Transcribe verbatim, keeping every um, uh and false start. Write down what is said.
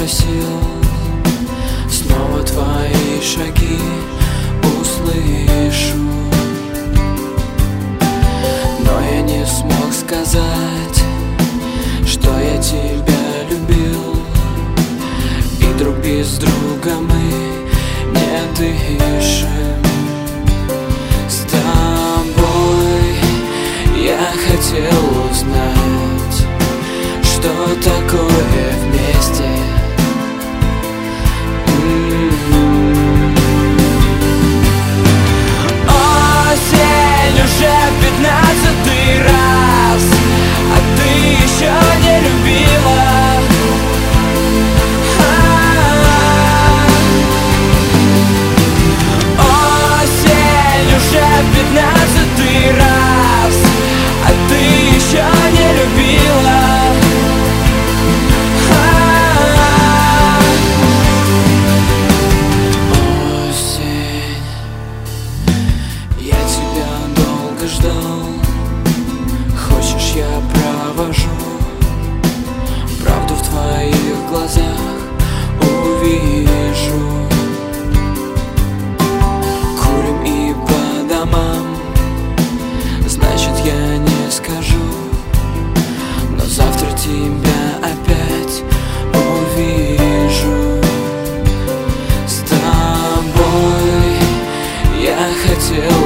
просил, снова твои шаги услышу. Но я не смог сказать, что я тебя любил, и друг без друга мы не дышим. С тобой я хотел узнать, что такое вместе. Осень уже пятнадцатый раз, а ты еще не любила. Осень уже пятнадцатый раз, а ты еще не любила. Осень, я тебя долго ждал. Хочешь, я провожу правду в твоих глазах, увижу. Курим и по домам, значит, я не скажу, но завтра тебя опять увижу. С тобой я хотел